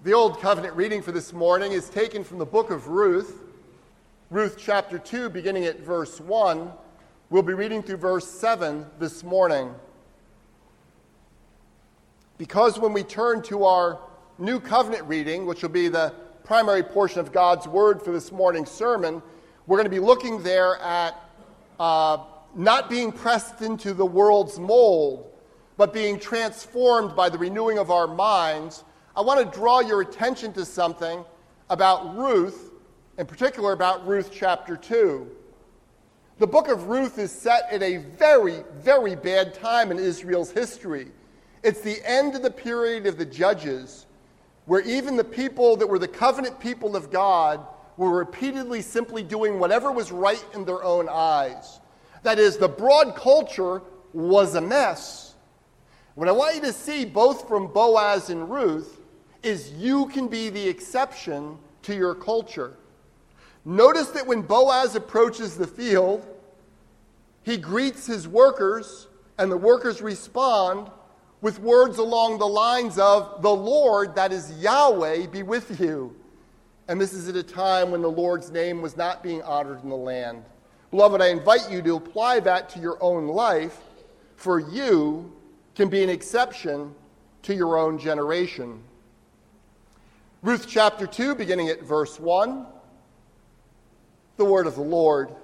The Old Covenant reading for this morning is taken from the book of Ruth. Ruth chapter 2, beginning at verse 1. We'll be reading through verse 7 this morning. Because when we turn to our New Covenant reading, which will be the primary portion of God's Word for this morning's sermon, we're going to be looking there at not being pressed into the world's mold, but being transformed by the renewing of our minds. I want to draw your attention to something about Ruth, in particular about Ruth chapter 2. The book of Ruth is set at a very, very bad time in Israel's history. It's the end of the period of the Judges, where even the people that were the covenant people of God were repeatedly simply doing whatever was right in their own eyes. That is, the broad culture was a mess. What I want you to see, both from Boaz and Ruth, is you can be the exception to your culture. Notice that when Boaz approaches the field, he greets his workers, and the workers respond with words along the lines of, "The Lord, that is Yahweh, be with you." And this is at a time when the Lord's name was not being honored in the land. Beloved, I invite you to apply that to your own life, for you can be an exception to your own generation. Ruth chapter 2, beginning at verse 1, the word of the Lord.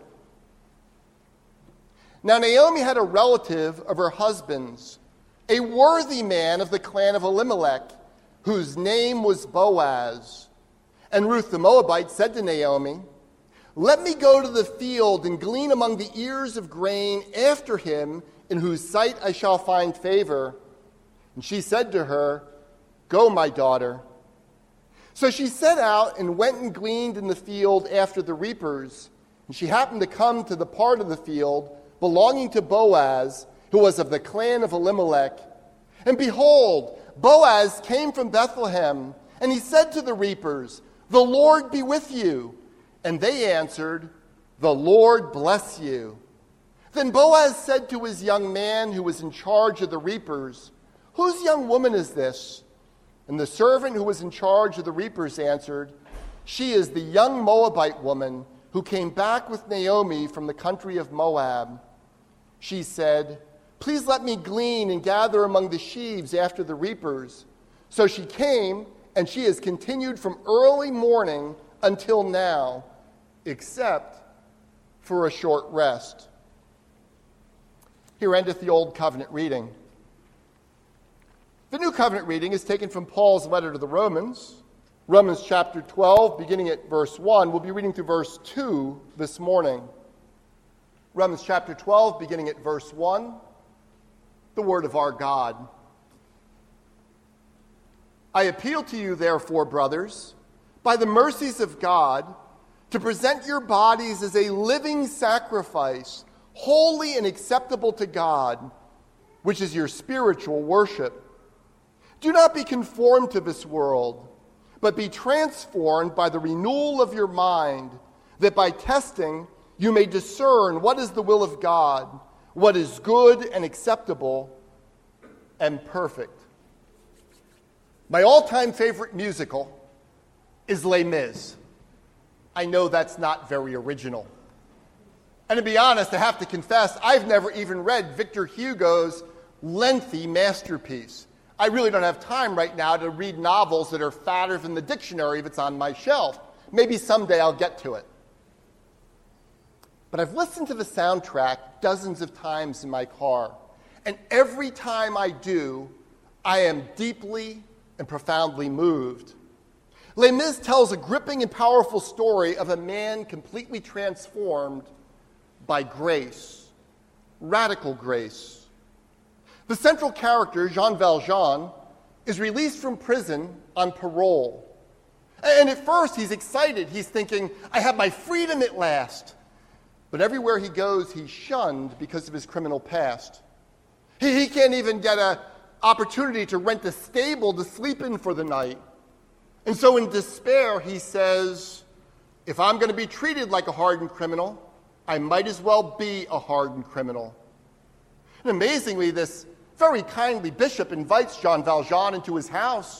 Now Naomi had a relative of her husband's, a worthy man of the clan of Elimelech, whose name was Boaz. And Ruth the Moabite said to Naomi, "Let me go to the field and glean among the ears of grain after him, in whose sight I shall find favor." And she said to her, "Go, my daughter." So she set out and went and gleaned in the field after the reapers. And she happened to come to the part of the field belonging to Boaz, who was of the clan of Elimelech. And behold, Boaz came from Bethlehem, and he said to the reapers, "The Lord be with you." And they answered, "The Lord bless you." Then Boaz said to his young man who was in charge of the reapers, "Whose young woman is this?" And the servant who was in charge of the reapers answered, "She is the young Moabite woman who came back with Naomi from the country of Moab." She said, "Please let me glean and gather among the sheaves after the reapers." So she came, and she has continued from early morning until now, except for a short rest. Here endeth the Old Covenant reading. The New Covenant reading is taken from Paul's letter to the Romans. Romans chapter 12, beginning at verse 1. We'll be reading through verse 2 this morning. Romans chapter 12, beginning at verse 1. The word of our God. "I appeal to you, therefore, brothers, by the mercies of God, to present your bodies as a living sacrifice, holy and acceptable to God, which is your spiritual worship. Do not be conformed to this world, but be transformed by the renewal of your mind, that by testing you may discern what is the will of God, what is good and acceptable and perfect." My all-time favorite musical is Les Mis. I know that's not very original. And to be honest, I have to confess, I've never even read Victor Hugo's lengthy masterpiece. I really don't have time right now to read novels that are fatter than the dictionary if it's on my shelf. Maybe someday I'll get to it. But I've listened to the soundtrack dozens of times in my car. And every time I do, I am deeply and profoundly moved. Les Mis tells a gripping and powerful story of a man completely transformed by grace, radical grace. The central character, Jean Valjean, is released from prison on parole. And at first he's excited. He's thinking, "I have my freedom at last." But everywhere he goes, he's shunned because of his criminal past. He can't even get an opportunity to rent a stable to sleep in for the night. And so in despair, he says, "If I'm going to be treated like a hardened criminal, I might as well be a hardened criminal." And amazingly, this very kindly bishop invites Jean Valjean into his house.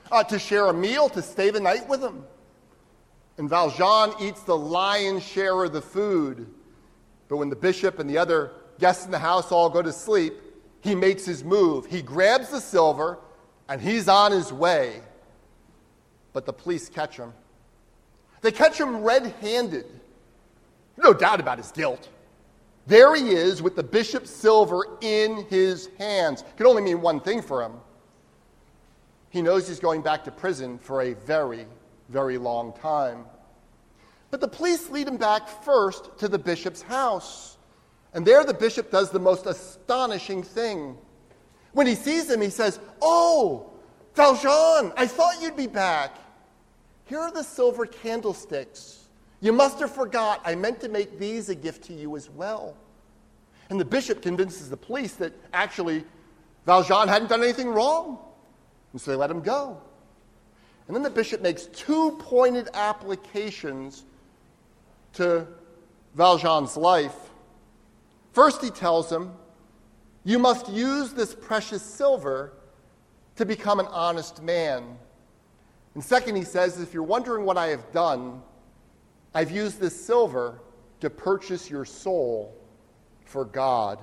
to share a meal, to stay the night with him. And Valjean eats the lion's share of the food. But when the bishop and the other guests in the house all go to sleep, he makes his move. He grabs the silver, and he's on his way. But the police catch him. They catch him red-handed. No doubt about his guilt. There he is with the bishop's silver in his hands. It could only mean one thing for him. He knows he's going back to prison for a very, very long time. But the police lead him back first to the bishop's house. And there the bishop does the most astonishing thing. When he sees him, he says, "Oh, Valjean, I thought you'd be back. Here are the silver candlesticks. You must have forgot. I meant to make these a gift to you as well." And the bishop convinces the police that actually Valjean hadn't done anything wrong. And so they let him go. And then the bishop makes two pointed applications to Valjean's life. First, he tells him, "You must use this precious silver to become an honest man." And second, he says, "If you're wondering what I have done, I've used this silver to purchase your soul for God."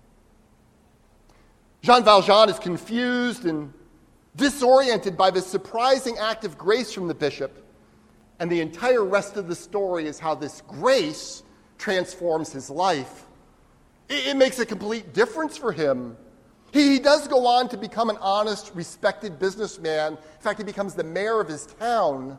Jean Valjean is confused and disoriented by this surprising act of grace from the bishop. And the entire rest of the story is how this grace transforms his life. It makes a complete difference for him. He does go on to become an honest, respected businessman. In fact, he becomes the mayor of his town.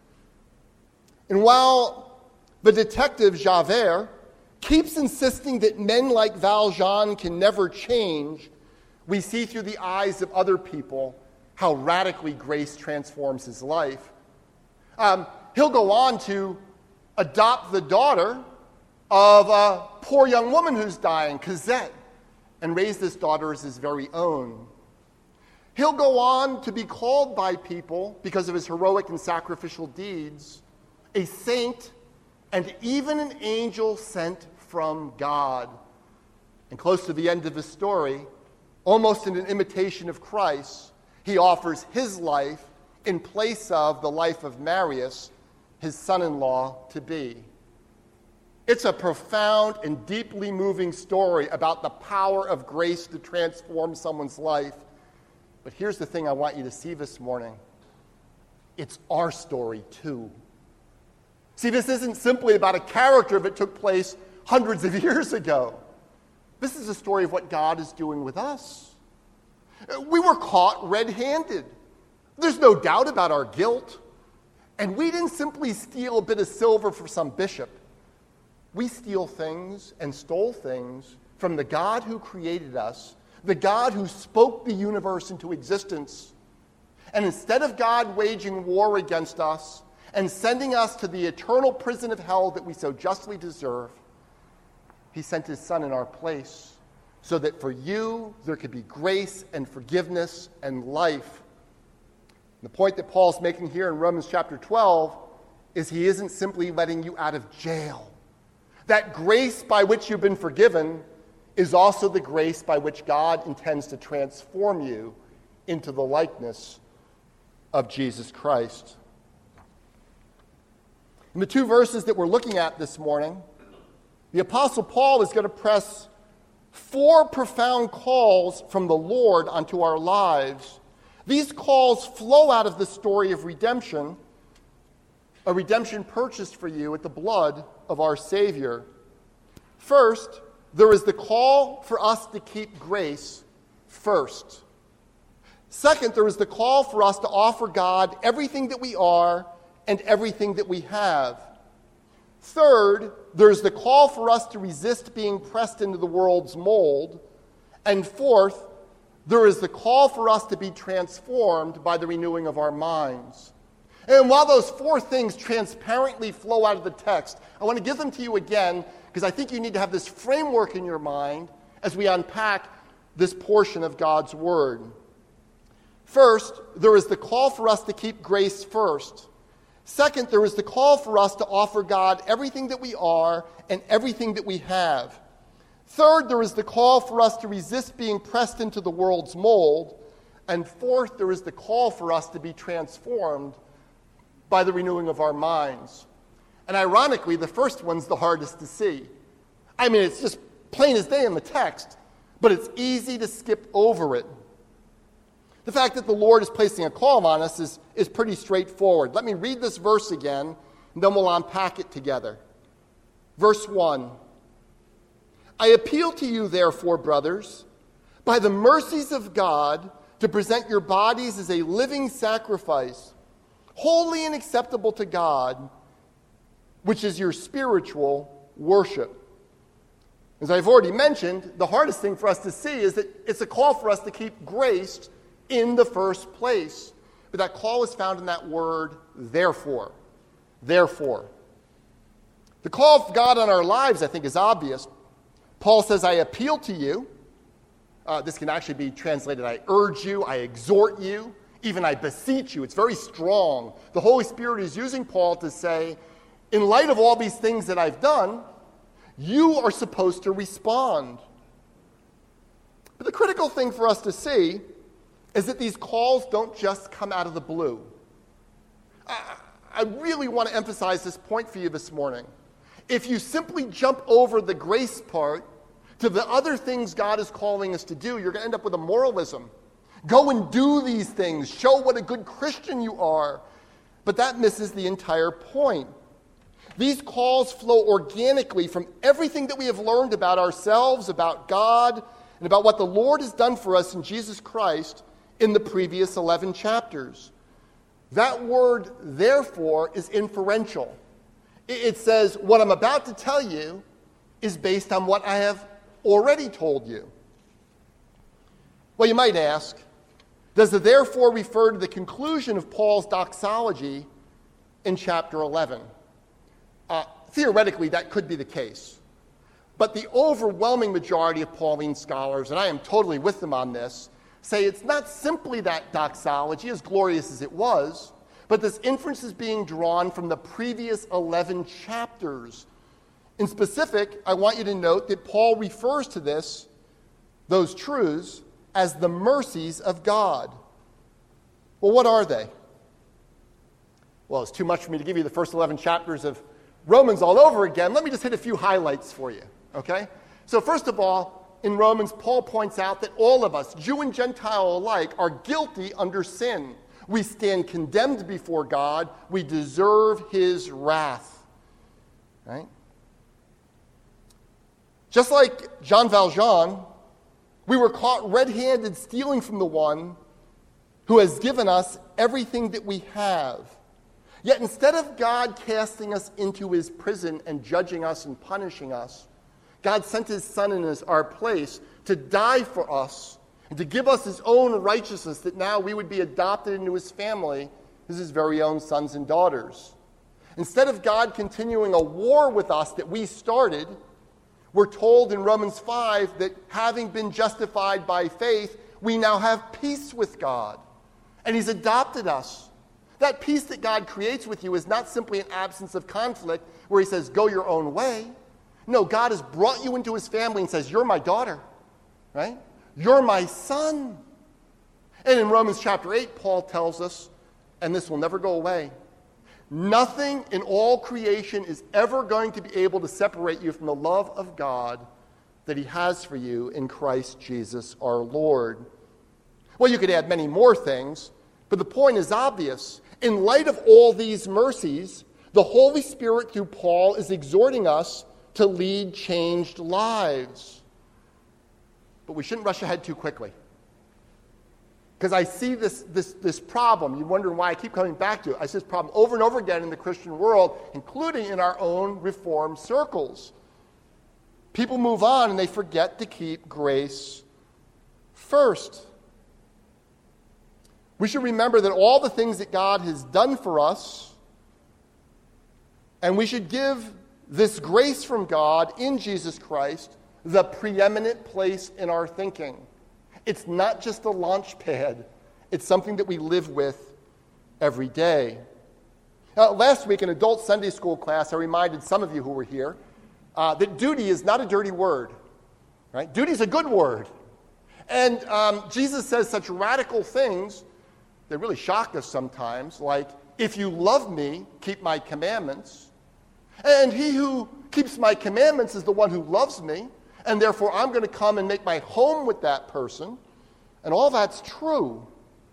And while the detective Javert keeps insisting that men like Valjean can never change, we see through the eyes of other people how radically grace transforms his life. He'll go on to adopt the daughter of a poor young woman who's dying, Cosette, and raise this daughter as his very own. He'll go on to be called by people, because of his heroic and sacrificial deeds, a saint and even an angel sent from God. And close to the end of his story, almost in an imitation of Christ, he offers his life in place of the life of Marius, his son-in-law to be. It's a profound and deeply moving story about the power of grace to transform someone's life. But here's the thing I want you to see this morning. It's our story too. See, this isn't simply about a character that took place hundreds of years ago. This is a story of what God is doing with us. We were caught red-handed. There's no doubt about our guilt. And we didn't simply steal a bit of silver for some bishop. We steal things and stole things from the God who created us, the God who spoke the universe into existence. And instead of God waging war against us and sending us to the eternal prison of hell that we so justly deserve, he sent his son in our place so that for you there could be grace and forgiveness and life. The point that Paul's making here in Romans chapter 12 is he isn't simply letting you out of jail. That grace by which you've been forgiven is also the grace by which God intends to transform you into the likeness of Jesus Christ. In the two verses that we're looking at this morning, the Apostle Paul is going to press four profound calls from the Lord onto our lives. These calls flow out of the story of redemption, a redemption purchased for you at the blood of our Savior. First, there is the call for us to keep grace first. Second, there is the call for us to offer God everything that we are and everything that we have. Third, there's the call for us to resist being pressed into the world's mold. And fourth, there is the call for us to be transformed by the renewing of our minds. And while those four things transparently flow out of the text, I want to give them to you again because I think you need to have this framework in your mind as we unpack this portion of God's Word. First, there is the call for us to keep grace first. Second, there is the call for us to offer God everything that we are and everything that we have. Third, there is the call for us to resist being pressed into the world's mold. And fourth, there is the call for us to be transformed by the renewing of our minds. And ironically, the first one's the hardest to see. I mean, it's just plain as day in the text, but it's easy to skip over it. The fact that the Lord is placing a call on us is pretty straightforward. Let me read this verse again, and then we'll unpack it together. Verse 1. I appeal to you, therefore, brothers, by the mercies of God, to present your bodies as a living sacrifice, holy and acceptable to God, which is your spiritual worship. As I've already mentioned, the hardest thing for us to see is that it's a call for us to keep grace in the first place. But that call is found in that word, therefore. Therefore. The call of God on our lives, I think, is obvious. Paul says, I appeal to you. This can actually be translated, I urge you, I exhort you, even I beseech you. It's very strong. The Holy Spirit is using Paul to say, in light of all these things that I've done, you are supposed to respond. But the critical thing for us to see is that these calls don't just come out of the blue. I really want to emphasize this point for you this morning. If you simply jump over the grace part to the other things God is calling us to do, you're going to end up with a moralism. Go and do these things. Show what a good Christian you are. But that misses the entire point. These calls flow organically from everything that we have learned about ourselves, about God, and about what the Lord has done for us in Jesus Christ in the previous 11 chapters. That word, therefore, is inferential. It says, what I'm about to tell you is based on what I have already told you. Well, you might ask, does the therefore refer to the conclusion of Paul's doxology in chapter 11? Theoretically, that could be the case. But the overwhelming majority of Pauline scholars, and I am totally with them on this, say it's not simply that doxology, as glorious as it was, but this inference is being drawn from the previous 11 chapters. In specific, I want you to note that Paul refers to those truths, as the mercies of God. Well, what are they? Well, it's too much for me to give you the first 11 chapters of Romans all over again. Let me just hit a few highlights for you, okay? So first of all, in Romans, Paul points out that all of us, Jew and Gentile alike, are guilty under sin. We stand condemned before God. We deserve his wrath, right? Just like Jean Valjean, we were caught red-handed stealing from the one who has given us everything that we have. Yet instead of God casting us into his prison and judging us and punishing us, God sent his Son in our place to die for us and to give us his own righteousness, that now we would be adopted into his family as his very own sons and daughters. Instead of God continuing a war with us that we started, we're told in Romans 5 that having been justified by faith, we now have peace with God. And he's adopted us. That peace that God creates with you is not simply an absence of conflict where he says, go your own way. No, God has brought you into his family and says, you're my daughter, right? You're my son. And in Romans chapter 8, Paul tells us, and this will never go away, nothing in all creation is ever going to be able to separate you from the love of God that he has for you in Christ Jesus our Lord. Well, you could add many more things, but the point is obvious. In light of all these mercies, the Holy Spirit through Paul is exhorting us to lead changed lives. But we shouldn't rush ahead too quickly. Because I see this problem. You're wondering why I keep coming back to it. I see this problem over and over again in the Christian world, including in our own Reformed circles. People move on and they forget to keep grace first. We should remember that all the things that God has done for us, and we should give this grace from God in Jesus Christ the preeminent place in our thinking. It's not just a launch pad. It's something that we live with every day. Now, last week in adult Sunday school class, I reminded some of you who were here that duty is not a dirty word. Right? Duty is a good word. And Jesus says such radical things that really shock us sometimes, like, if you love me, keep my commandments. And he who keeps my commandments is the one who loves me, and therefore I'm going to come and make my home with that person. And all that's true.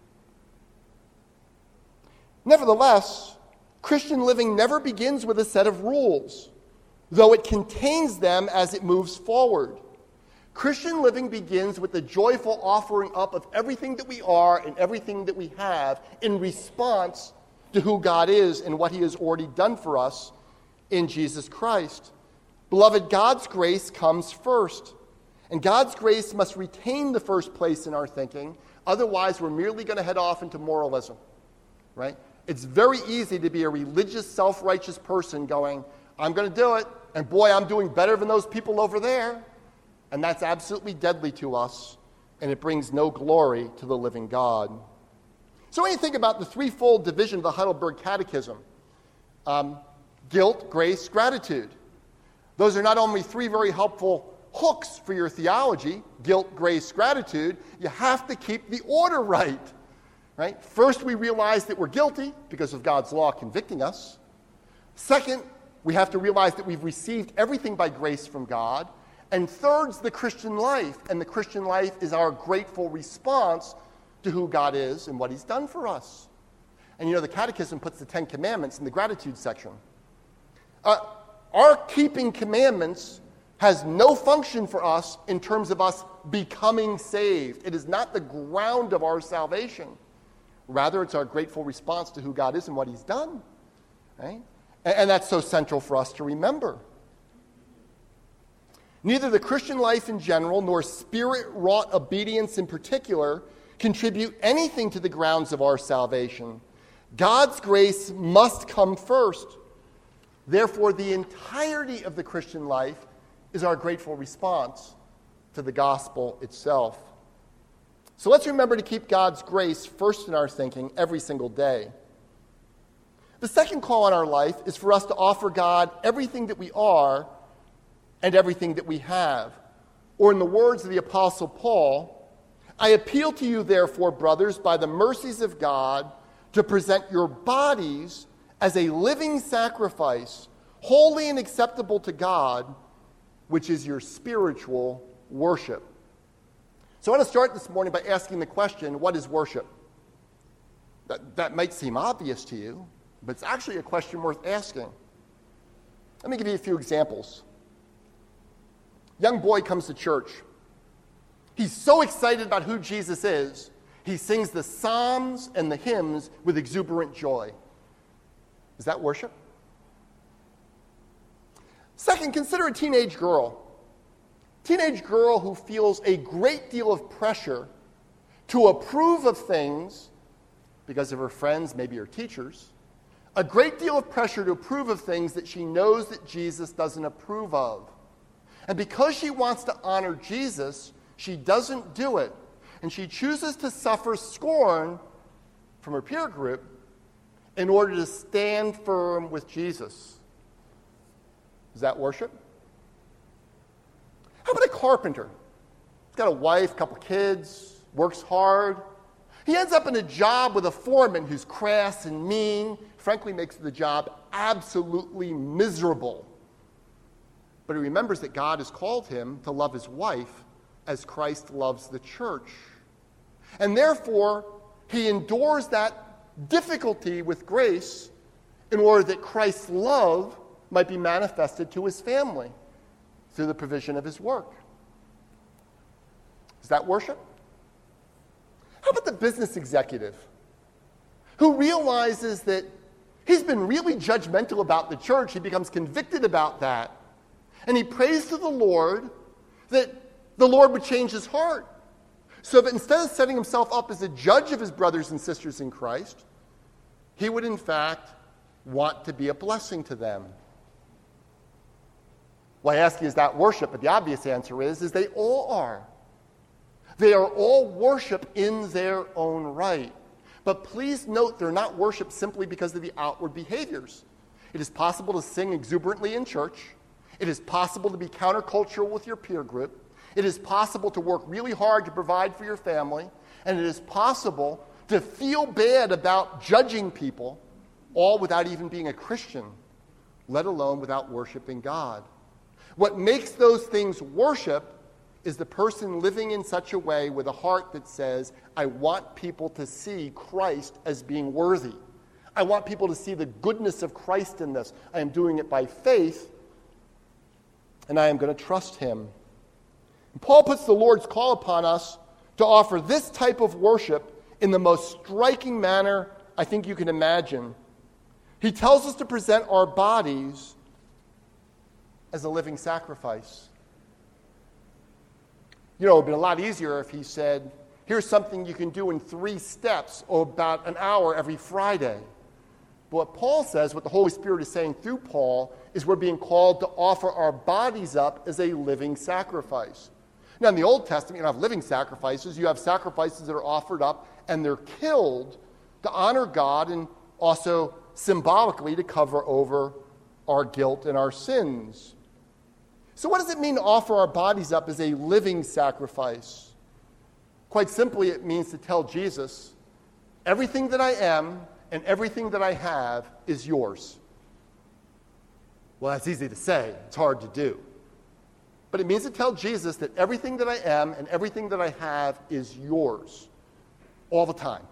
Nevertheless, Christian living never begins with a set of rules, though it contains them as it moves forward. Christian living begins with the joyful offering up of everything that we are and everything that we have in response to who God is and what he has already done for us in Jesus Christ. Beloved, God's grace comes first. And God's grace must retain the first place in our thinking. Otherwise, we're merely going to head off into moralism, right? It's very easy to be a religious, self-righteous person going, I'm going to do it, and boy, I'm doing better than those people over there. And that's absolutely deadly to us, and it brings no glory to the living God. So when you think about the threefold division of the Heidelberg Catechism, guilt, grace, gratitude, those are not only three very helpful hooks for your theology, guilt, grace, gratitude, you have to keep the order right. Right? First, we realize that we're guilty because of God's law convicting us. Second, we have to realize that we've received everything by grace from God. And third's the Christian life. And the Christian life is our grateful response to who God is and what he's done for us. And you know, the Catechism puts the 10 Commandments in the gratitude section. Our keeping commandments has no function for us in terms of us becoming saved. It is not the ground of our salvation. Rather, it's our grateful response to who God is and what he's done. Right? And that's so central for us to remember. Neither the Christian life in general nor Spirit-wrought obedience in particular contribute anything to the grounds of our salvation. God's grace must come first. Therefore, the entirety of the Christian life is our grateful response to the gospel itself. So let's remember to keep God's grace first in our thinking every single day. The second call on our life is for us to offer God everything that we are and everything that we have. Or in the words of the Apostle Paul, I appeal to you, therefore, brothers, by the mercies of God, to present your bodies as a living sacrifice, holy and acceptable to God, which is your spiritual worship. So I want to start this morning by asking the question, what is worship? That might seem obvious to you, but it's actually a question worth asking. Let me give you a few examples. Young boy comes to church. He's so excited about who Jesus is, he sings the psalms and the hymns with exuberant joy. Is that worship? Second, consider a teenage girl. Teenage girl who feels a great deal of pressure to approve of things because of her friends, maybe her teachers, a great deal of pressure to approve of things that she knows that Jesus doesn't approve of. And because she wants to honor Jesus, she doesn't do it. And she chooses to suffer scorn from her peer group in order to stand firm with Jesus. Is that worship? How about a carpenter? He's got a wife, a couple kids, works hard. He ends up in a job with a foreman who's crass and mean, frankly makes the job absolutely miserable. But he remembers that God has called him to love his wife as Christ loves the church. And therefore, he endures that difficulty with grace in order that Christ's love might be manifested to his family through the provision of his work. Is that worship? How about the business executive who realizes that he's been really judgmental about the church? He becomes convicted about that. And he prays to the Lord that the Lord would change his heart. So that instead of setting himself up as a judge of his brothers and sisters in Christ, he would in fact want to be a blessing to them. Well, I ask you, is that worship? But the obvious answer is they all are. They are all worship in their own right. But please note, they're not worship simply because of the outward behaviors. It is possible to sing exuberantly in church. It is possible to be countercultural with your peer group. It is possible to work really hard to provide for your family, and it is possible to feel bad about judging people, all without even being a Christian, let alone without worshiping God. What makes those things worship is the person living in such a way with a heart that says, I want people to see Christ as being worthy. I want people to see the goodness of Christ in this. I am doing it by faith, and I am going to trust him. And Paul puts the Lord's call upon us to offer this type of worship in the most striking manner I think you can imagine. He tells us to present our bodies as a living sacrifice. You know, it would be a lot easier if he said, here's something you can do in 3 steps or about an hour every Friday. But what Paul says, what the Holy Spirit is saying through Paul, is we're being called to offer our bodies up as a living sacrifice. Now, in the Old Testament, you don't have living sacrifices. You have sacrifices that are offered up and they're killed to honor God and also symbolically to cover over our guilt and our sins. So what does it mean to offer our bodies up as a living sacrifice? Quite simply, it means to tell Jesus, everything that I am and everything that I have is yours. Well, that's easy to say. It's hard to do. But it means to tell Jesus that everything that I am and everything that I have is yours all the time.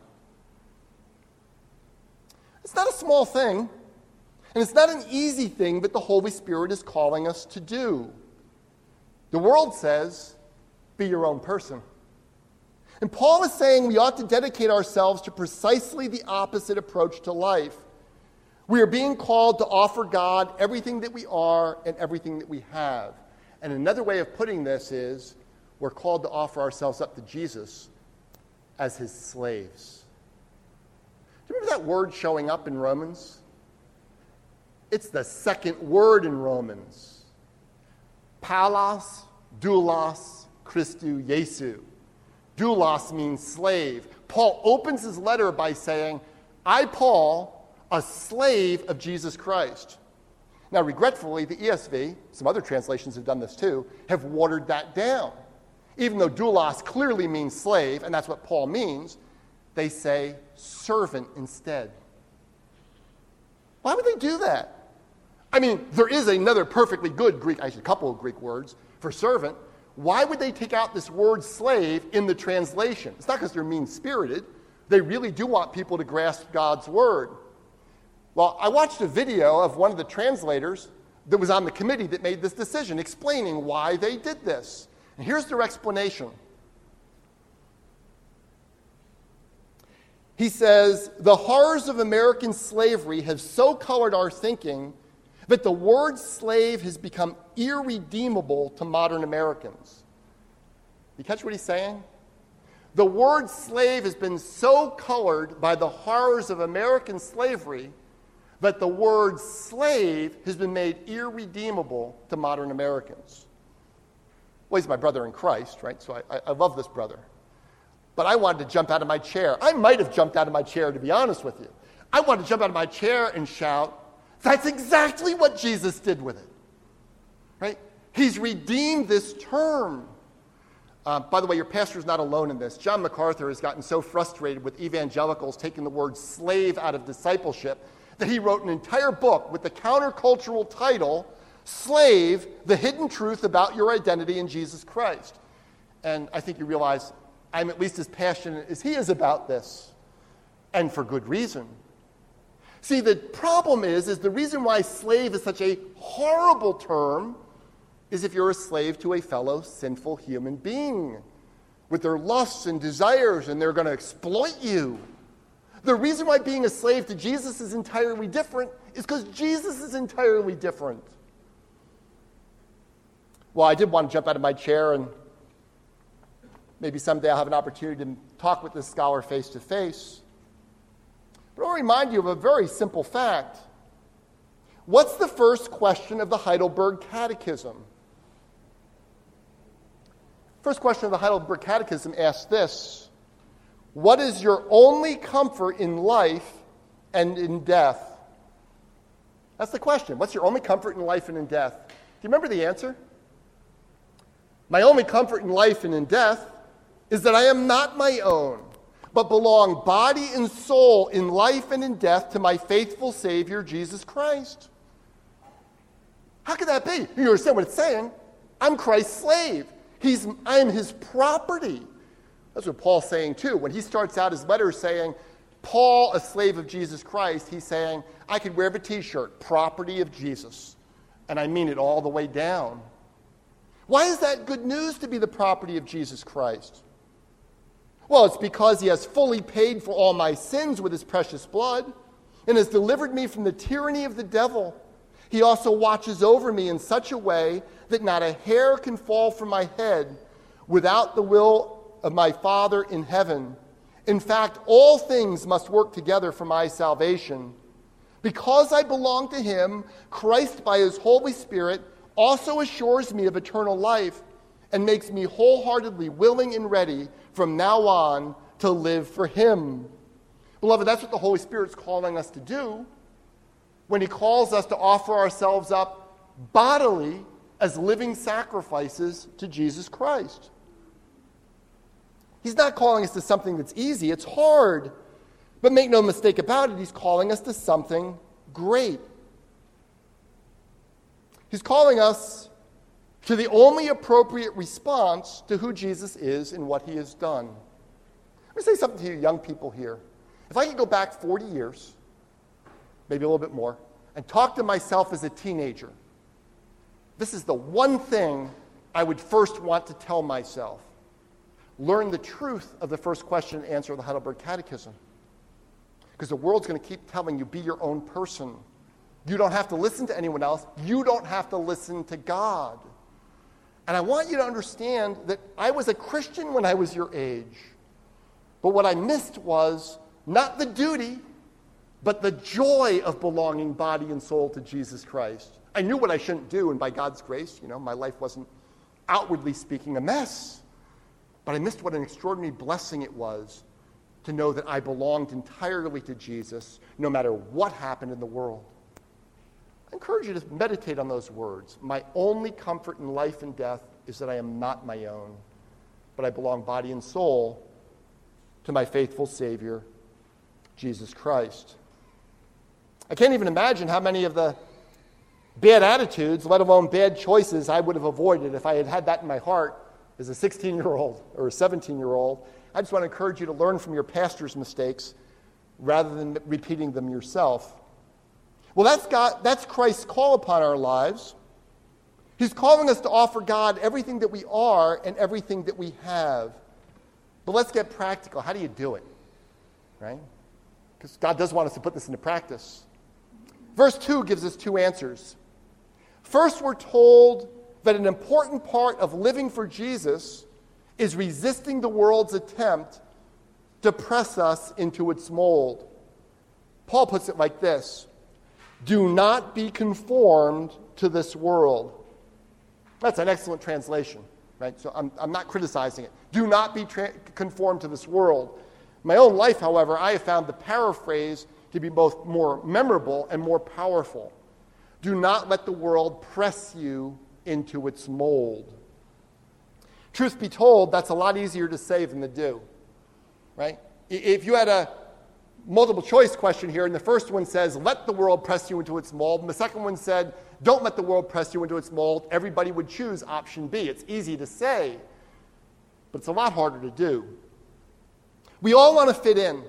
It's not a small thing, and it's not an easy thing that the Holy Spirit is calling us to do. The world says, be your own person. And Paul is saying we ought to dedicate ourselves to precisely the opposite approach to life. We are being called to offer God everything that we are and everything that we have. And another way of putting this is we're called to offer ourselves up to Jesus as his slaves. Do you remember that word showing up in Romans? It's the second word in Romans. Paulos, doulos, Christou, Jesu. Doulos means slave. Paul opens his letter by saying, I, Paul, a slave of Jesus Christ. Now, regretfully, the ESV, some other translations have done this too, have watered that down. Even though doulos clearly means slave, and that's what Paul means, they say servant instead. Why would they do that? I mean, there is another perfectly good Greek, actually a couple of Greek words for servant. Why would they take out this word slave in the translation? It's not because they're mean-spirited. They really do want people to grasp God's word. Well, I watched a video of one of the translators that was on the committee that made this decision, explaining why they did this. And here's their explanation. He says, the horrors of American slavery have so colored our thinking that the word slave has become irredeemable to modern Americans. You catch what he's saying? The word slave has been so colored by the horrors of American slavery that the word slave has been made irredeemable to modern Americans. Well, he's my brother in Christ, right? So I love this brother. But I wanted to jump out of my chair. I might have jumped out of my chair, to be honest with you. I wanted to jump out of my chair and shout, that's exactly what Jesus did with it, right? He's redeemed this term. By the way, your pastor's not alone in this. John MacArthur has gotten so frustrated with evangelicals taking the word slave out of discipleship that he wrote an entire book with the countercultural title, Slave, the Hidden Truth About Your Identity in Jesus Christ. And I think you realize I'm at least as passionate as he is about this, and for good reason. See, the problem is the reason why slave is such a horrible term is if you're a slave to a fellow sinful human being with their lusts and desires, and they're going to exploit you. The reason why being a slave to Jesus is entirely different is because Jesus is entirely different. Well, I did want to jump out of my chair, and maybe someday I'll have an opportunity to talk with this scholar face to face. But I'll remind you of a very simple fact. What's the first question of the Heidelberg Catechism? First question of the Heidelberg Catechism asks this: what is your only comfort in life and in death? That's the question. What's your only comfort in life and in death? Do you remember the answer? My only comfort in life and in death is that I am not my own, but belong body and soul in life and in death to my faithful Savior, Jesus Christ. How could that be? You understand what it's saying? I'm Christ's slave. I am his property. That's what Paul's saying too. When he starts out his letter saying, Paul, a slave of Jesus Christ, he's saying, I could wear a t-shirt, property of Jesus. And I mean it all the way down. Why is that good news to be the property of Jesus Christ? Well, it's because he has fully paid for all my sins with his precious blood and has delivered me from the tyranny of the devil. He also watches over me in such a way that not a hair can fall from my head without the will of my Father in heaven. In fact, all things must work together for my salvation. Because I belong to him, Christ, by his Holy Spirit, also assures me of eternal life and makes me wholeheartedly willing and ready from now on to live for him. Beloved, that's what the Holy Spirit's calling us to do when he calls us to offer ourselves up bodily as living sacrifices to Jesus Christ. He's not calling us to something that's easy. It's hard. But make no mistake about it, he's calling us to something great. He's calling us to the only appropriate response to who Jesus is and what he has done. Let me say something to you young people here. If I could go back 40 years, maybe a little bit more, and talk to myself as a teenager, this is the one thing I would first want to tell myself. Learn the truth of the first question and answer of the Heidelberg Catechism. Because the world's going to keep telling you, be your own person. You don't have to listen to anyone else. You don't have to listen to God. And I want you to understand that I was a Christian when I was your age. But what I missed was not the duty, but the joy of belonging body and soul to Jesus Christ. I knew what I shouldn't do, and by God's grace, my life wasn't outwardly speaking a mess. But I missed what an extraordinary blessing it was to know that I belonged entirely to Jesus, no matter what happened in the world. I encourage you to meditate on those words. My only comfort in life and death is that I am not my own, but I belong body and soul to my faithful Savior, Jesus Christ. I can't even imagine how many of the bad attitudes, let alone bad choices, I would have avoided if I had had that in my heart as a 16-year-old or a 17-year-old. I just want to encourage you to learn from your pastor's mistakes rather than repeating them yourself. Well, that's Christ's call upon our lives. He's calling us to offer God everything that we are and everything that we have. But let's get practical. How do you do it? Right? Because God does want us to put this into practice. Verse 2 gives us two answers. First, we're told that an important part of living for Jesus is resisting the world's attempt to press us into its mold. Paul puts it like this: do not be conformed to this world. That's an excellent translation, right? So I'm not criticizing it. Do not be conformed to this world. In my own life, however, I have found the paraphrase to be both more memorable and more powerful. Do not let the world press you into its mold. Truth be told, that's a lot easier to say than to do, right? If you had a multiple choice question here, and the first one says, let the world press you into its mold, and the second one said, don't let the world press you into its mold, everybody would choose option B. It's easy to say, but it's a lot harder to do. We all want to fit in.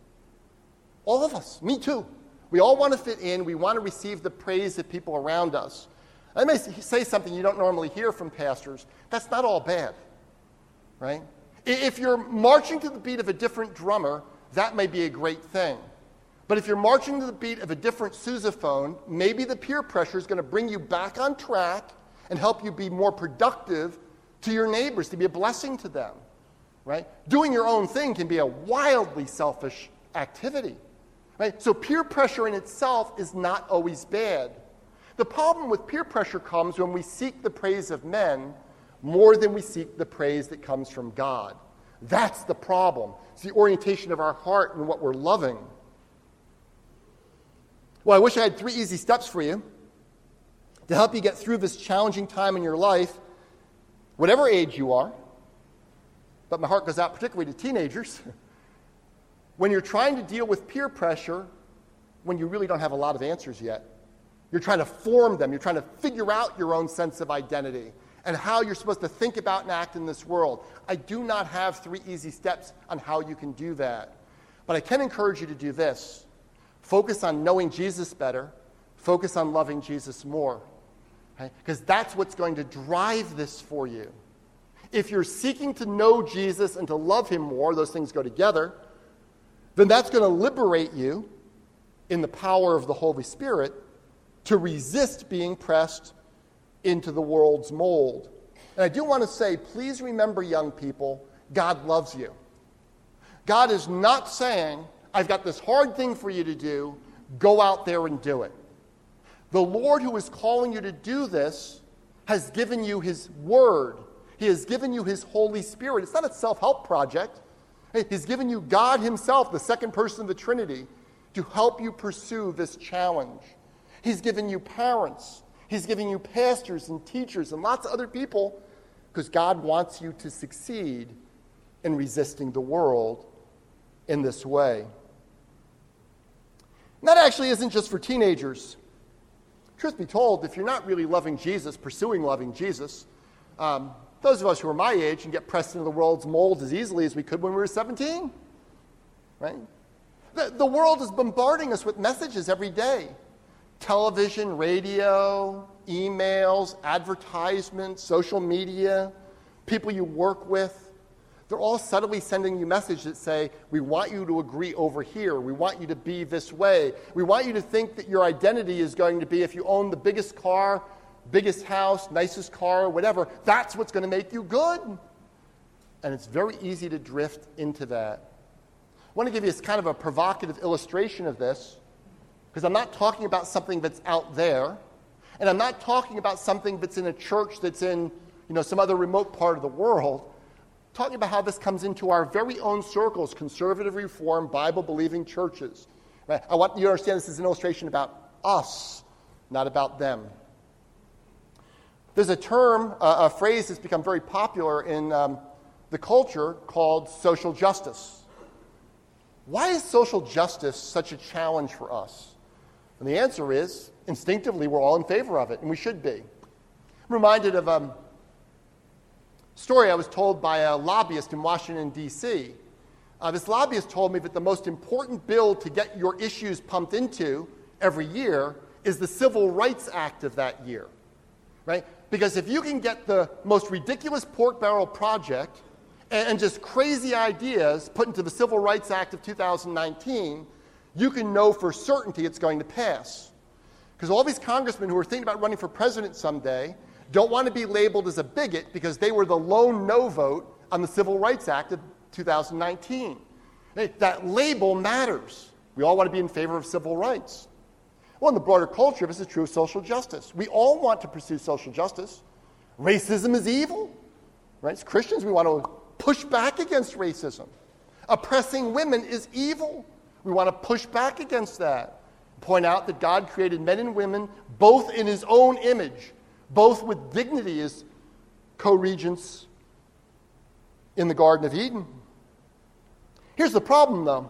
All of us, me too. We all want to fit in. We want to receive the praise of people around us. I may say something you don't normally hear from pastors. That's not all bad, right? If you're marching to the beat of a different drummer, that may be a great thing. But if you're marching to the beat of a different sousaphone, maybe the peer pressure is going to bring you back on track and help you be more productive to your neighbors, to be a blessing to them, right? Doing your own thing can be a wildly selfish activity, right? So peer pressure in itself is not always bad. The problem with peer pressure comes when we seek the praise of men more than we seek the praise that comes from God. That's the problem. It's the orientation of our heart and what we're loving. Well, I wish I had 3 easy steps for you to help you get through this challenging time in your life whatever age you are, but my heart goes out particularly to teenagers, when you're trying to deal with peer pressure when you really don't have a lot of answers yet. You're trying to form them. You're trying to figure out your own sense of identity and how you're supposed to think about and act in this world. I do not have 3 easy steps on how you can do that. But I can encourage you to do this. Focus on knowing Jesus better. Focus on loving Jesus more. Because that's what's going to drive this for you. If you're seeking to know Jesus and to love him more, those things go together, then that's going to liberate you in the power of the Holy Spirit to resist being pressed into the world's mold. And I do want to say, please remember, young people, God loves you. God is not saying, I've got this hard thing for you to do, go out there and do it. The Lord who is calling you to do this has given you his word. He has given you his Holy Spirit. It's not a self-help project. He's given you God himself, the second person of the Trinity, to help you pursue this challenge. He's given you parents. He's giving you pastors and teachers and lots of other people because God wants you to succeed in resisting the world in this way. And that actually isn't just for teenagers. Truth be told, if you're not really loving Jesus, pursuing loving Jesus, those of us who are my age can get pressed into the world's mold as easily as we could when we were 17. Right? The world is bombarding us with messages every day. Television, radio, emails, advertisements, social media, people you work with. They're all subtly sending you messages that say, we want you to agree over here. We want you to be this way. We want you to think that your identity is going to be if you own the biggest car, biggest house, nicest car, whatever. That's what's going to make you good. And it's very easy to drift into that. I want to give you kind of a provocative illustration of this, because I'm not talking about something that's out there, and I'm not talking about something that's in a church that's in, some other remote part of the world. I'm talking about how this comes into our very own circles, conservative, reform, Bible-believing churches. Right? I want you to understand this is an illustration about us, not about them. There's a term, a phrase that's become very popular in the culture called social justice. Why is social justice such a challenge for us? And the answer is, instinctively, we're all in favor of it, and we should be. I'm reminded of a story I was told by a lobbyist in Washington, D.C. This lobbyist told me that the most important bill to get your issues pumped into every year is the Civil Rights Act of that year. Right? Because if you can get the most ridiculous pork barrel project and just crazy ideas put into the Civil Rights Act of 2019, you can know for certainty it's going to pass. Because all these congressmen who are thinking about running for president someday don't want to be labeled as a bigot because they were the lone no vote on the Civil Rights Act of 2019. That label matters. We all want to be in favor of civil rights. Well, in the broader culture, this is true of social justice. We all want to pursue social justice. Racism is evil. Right? As Christians, we want to push back against racism. Oppressing women is evil. We want to push back against that. Point out that God created men and women both in his own image, both with dignity as co-regents in the Garden of Eden. Here's the problem, though.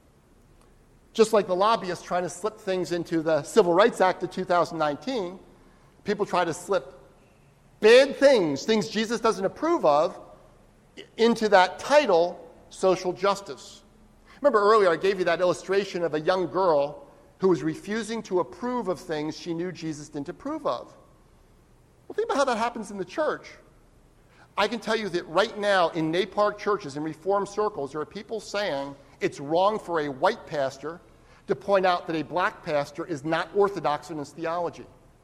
Just like the lobbyists trying to slip things into the Civil Rights Act of 2019, people try to slip bad things Jesus doesn't approve of, into that title, social justice. Remember earlier I gave you that illustration of a young girl who was refusing to approve of things she knew Jesus didn't approve of. Well, think about how that happens in the church. I can tell you that right now in NAPARC churches and Reform circles, there are people saying it's wrong for a white pastor to point out that a black pastor is not orthodox in his theology.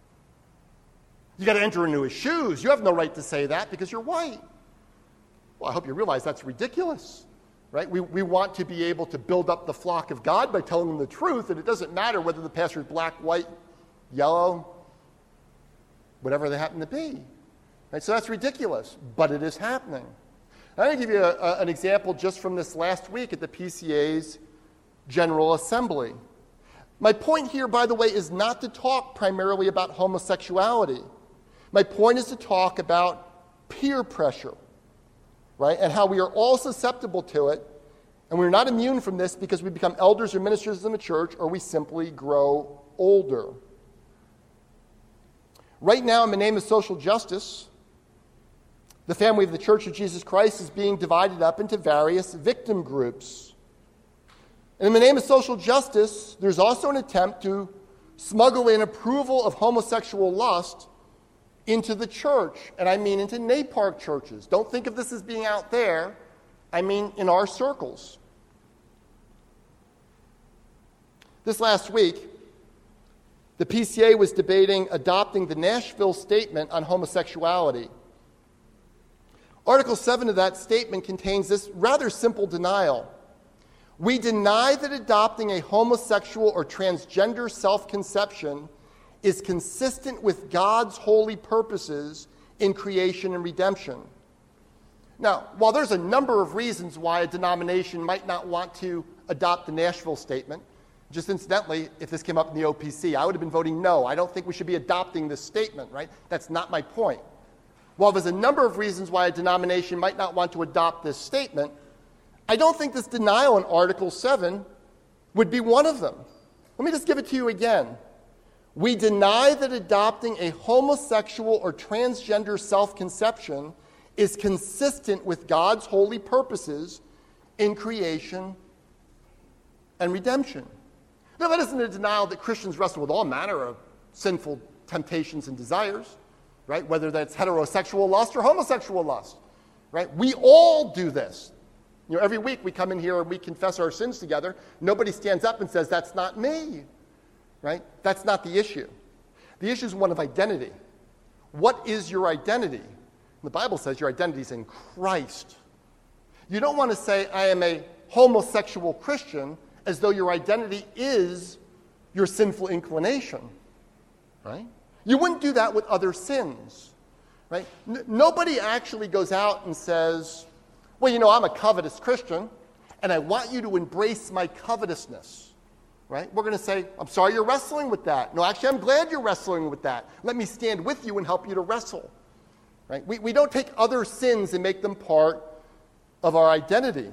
You got to enter into his shoes. You have no right to say that because you're white. Well, I hope you realize that's ridiculous. Right? We want to be able to build up the flock of God by telling them the truth, and it doesn't matter whether the pastor is black, white, yellow, whatever they happen to be. Right? So that's ridiculous, but it is happening. I'm going to give you an example just from this last week at the PCA's General Assembly. My point here, by the way, is not to talk primarily about homosexuality. My point is to talk about peer pressure, right? And how we are all susceptible to it, and we're not immune from this because we become elders or ministers in the church, or we simply grow older. Right now, in the name of social justice, the family of the Church of Jesus Christ is being divided up into various victim groups. And in the name of social justice, there's also an attempt to smuggle in approval of homosexual lust into the church, and I mean into NAPARC churches. Don't think of this as being out there. I mean in our circles. This last week, the PCA was debating adopting the Nashville Statement on homosexuality. Article 7 of that statement contains this rather simple denial. We deny that adopting a homosexual or transgender self-conception is consistent with God's holy purposes in creation and redemption. Now, while there's a number of reasons why a denomination might not want to adopt the Nashville Statement, just incidentally, if this came up in the OPC, I would have been voting no. I don't think we should be adopting this statement, right? That's not my point. While there's a number of reasons why a denomination might not want to adopt this statement, I don't think this denial in Article 7 would be one of them. Let me just give it to you again. We deny that adopting a homosexual or transgender self-conception is consistent with God's holy purposes in creation and redemption. Now, that isn't a denial that Christians wrestle with all manner of sinful temptations and desires, right? Whether that's heterosexual lust or homosexual lust, right? We all do this. You know, every week we come in here and we confess our sins together. Nobody stands up and says, that's not me, right? That's not the issue. The issue is one of identity. What is your identity? The Bible says your identity is in Christ. You don't want to say, I am a homosexual Christian, as though your identity is your sinful inclination, right? You wouldn't do that with other sins, right? Nobody actually goes out and says, well, you know, I'm a covetous Christian, and I want you to embrace my covetousness, right? We're going to say, I'm sorry you're wrestling with that. No, actually, I'm glad you're wrestling with that. Let me stand with you and help you to wrestle, right? We don't take other sins and make them part of our identity,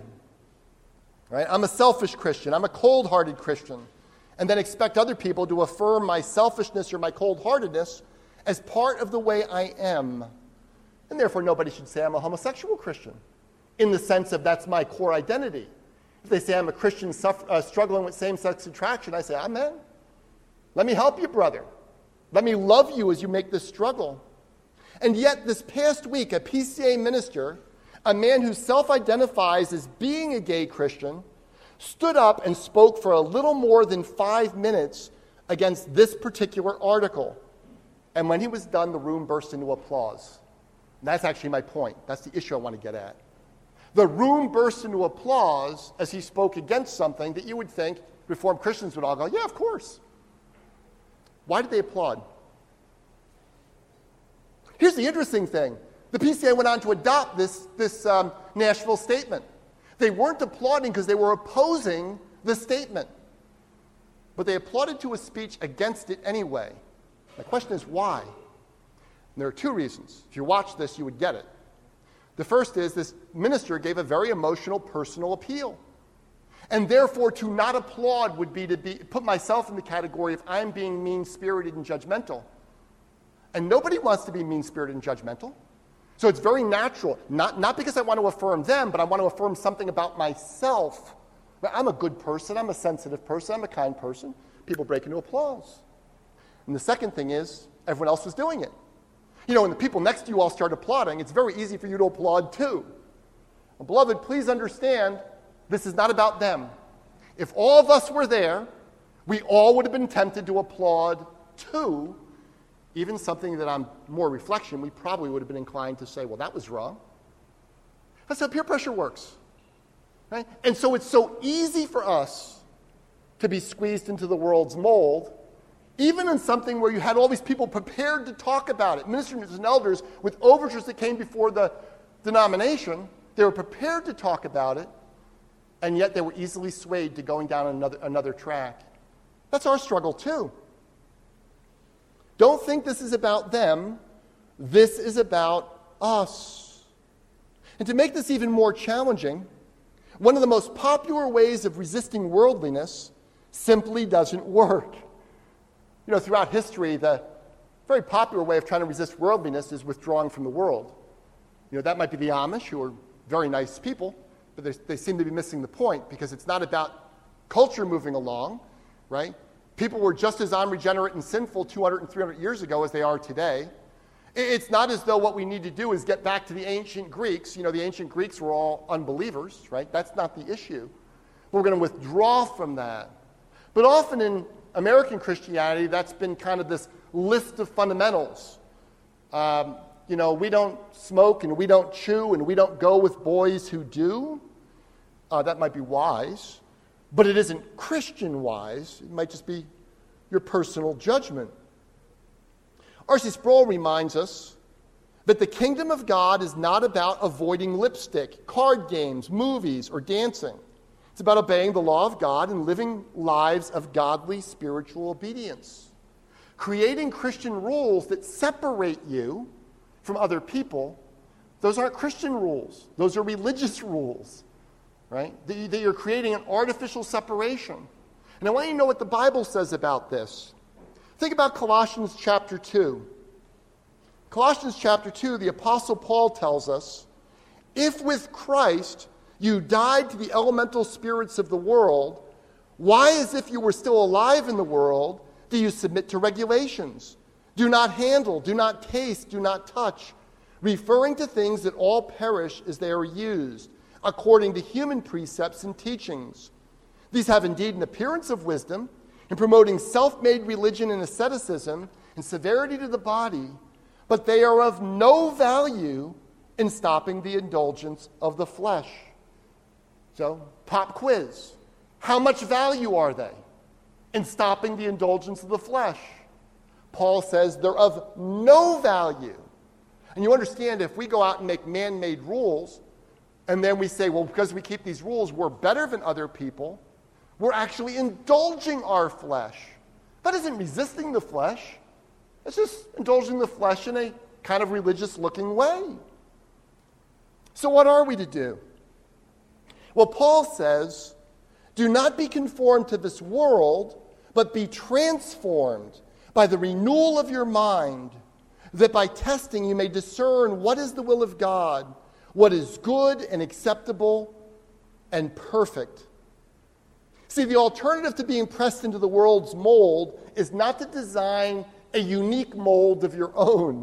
right? I'm a selfish Christian. I'm a cold-hearted Christian, and then expect other people to affirm my selfishness or my cold-heartedness as part of the way I am. And therefore, nobody should say I'm a homosexual Christian in the sense of that's my core identity. If they say I'm a Christian struggling with same-sex attraction, I say, amen. Let me help you, brother. Let me love you as you make this struggle. And yet, this past week, a PCA minister, a man who self-identifies as being a gay Christian, stood up and spoke for a little more than 5 minutes against this particular article. And when he was done, the room burst into applause. And that's actually my point. That's the issue I want to get at. The room burst into applause as he spoke against something that you would think Reformed Christians would all go, yeah, of course. Why did they applaud? Here's the interesting thing. The PCA went on to adopt this Nashville Statement. They weren't applauding because they were opposing the statement, but they applauded to a speech against it anyway. My question is why? And there are two reasons. If you watch this, you would get it. The first is this minister gave a very emotional, personal appeal. And therefore, to not applaud would be to put myself in the category of I'm being mean-spirited and judgmental. And nobody wants to be mean-spirited and judgmental. So it's very natural, not because I want to affirm them, but I want to affirm something about myself. I'm a good person, I'm a sensitive person, I'm a kind person. People break into applause. And the second thing is, everyone else was doing it. You know, when the people next to you all start applauding, it's very easy for you to applaud too. Well, beloved, please understand, this is not about them. If all of us were there, we all would have been tempted to applaud too. Even something that on more reflection, we probably would have been inclined to say, well, that was wrong. That's how peer pressure works. Right? And so it's so easy for us to be squeezed into the world's mold, even in something where you had all these people prepared to talk about it, ministers and elders with overtures that came before the denomination. They were prepared to talk about it, and yet they were easily swayed to going down another track. That's our struggle too. Don't think this is about them. This is about us. And to make this even more challenging, one of the most popular ways of resisting worldliness simply doesn't work. You know, throughout history, the very popular way of trying to resist worldliness is withdrawing from the world. You know, that might be the Amish, who are very nice people, but they seem to be missing the point, because it's not about culture moving along, right? People were just as unregenerate and sinful 200 and 300 years ago as they are today. It's not as though what we need to do is get back to the ancient Greeks. You know, the ancient Greeks were all unbelievers, right? That's not the issue. We're going to withdraw from that. But often in American Christianity, that's been kind of this list of fundamentals. You know, we don't smoke and we don't chew and we don't go with boys who do. That might be wise, but it isn't Christian wise. It might just be your personal judgment. R.C. Sproul reminds us that the kingdom of God is not about avoiding lipstick, card games, movies, or dancing. It's about obeying the law of God and living lives of godly spiritual obedience. Creating Christian rules that separate you from other people, those aren't Christian rules. Those are religious rules, right? That you're creating an artificial separation. And I want you to know what the Bible says about this. Think about Colossians chapter 2. Colossians chapter 2, the Apostle Paul tells us, if with Christ you died to the elemental spirits of the world, why, as if you were still alive in the world, do you submit to regulations? Do not handle, do not taste, do not touch, referring to things that all perish as they are used, according to human precepts and teachings. These have indeed an appearance of wisdom, in promoting self-made religion and asceticism and severity to the body, but they are of no value in stopping the indulgence of the flesh. So, pop quiz. How much value are they in stopping the indulgence of the flesh? Paul says they're of no value. And you understand, if we go out and make man-made rules, and then we say, well, because we keep these rules, we're better than other people, we're actually indulging our flesh. That isn't resisting the flesh. It's just indulging the flesh in a kind of religious-looking way. So what are we to do? Well, Paul says, do not be conformed to this world, but be transformed by the renewal of your mind, that by testing you may discern what is the will of God, what is good and acceptable and perfect. See, the alternative to being pressed into the world's mold is not to design a unique mold of your own.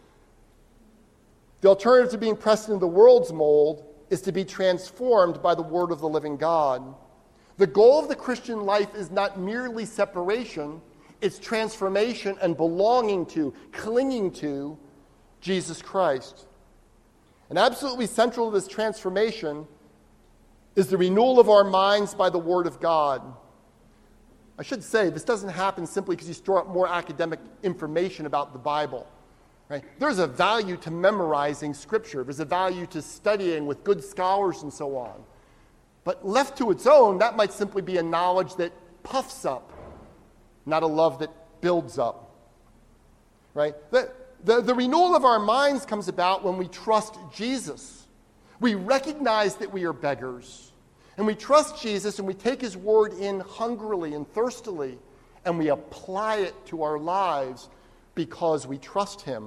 The alternative to being pressed into the world's mold is to be transformed by the word of the living God. The goal of the Christian life is not merely separation, it's transformation and belonging to, clinging to Jesus Christ. And absolutely central to this transformation is the renewal of our minds by the Word of God. I should say, this doesn't happen simply because you store up more academic information about the Bible. Right? There's a value to memorizing Scripture. There's a value to studying with good scholars and so on. But left to its own, that might simply be a knowledge that puffs up, not a love that builds up. Right? The renewal of our minds comes about when we trust Jesus. We recognize that we are beggars, and we trust Jesus, and we take his word in hungrily and thirstily, and we apply it to our lives because we trust him.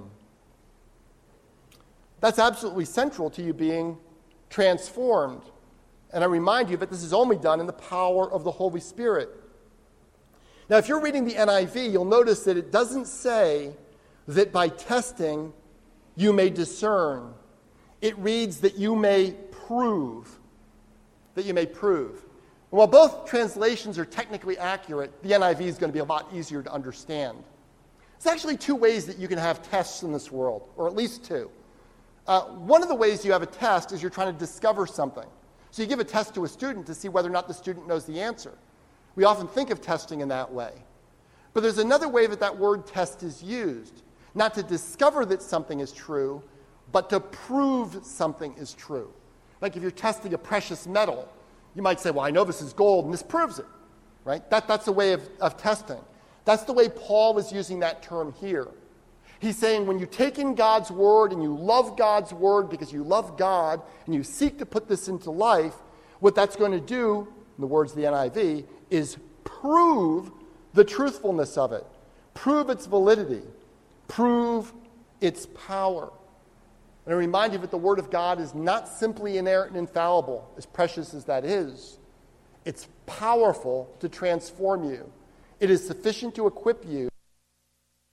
That's absolutely central to you being transformed. And I remind you that this is only done in the power of the Holy Spirit. Now, if you're reading the NIV, you'll notice that it doesn't say that by testing you may discern. It reads that you may prove. That you may prove. And while both translations are technically accurate, the NIV is going to be a lot easier to understand. There's actually two ways that you can have tests in this world, or at least two. One of the ways you have a test is you're trying to discover something. So you give a test to a student to see whether or not the student knows the answer. We often think of testing in that way. But there's another way that word test is used, not to discover that something is true, but to prove something is true. Like if you're testing a precious metal, you might say, well, I know this is gold, and this proves it. Right? That's a way of testing. That's the way Paul is using that term here. He's saying when you take in God's word and you love God's word because you love God and you seek to put this into life, what that's going to do, in the words of the NIV, is prove the truthfulness of it, prove its validity, prove its power. And I remind you that the Word of God is not simply inerrant and infallible, as precious as that is. It's powerful to transform you. It is sufficient to equip you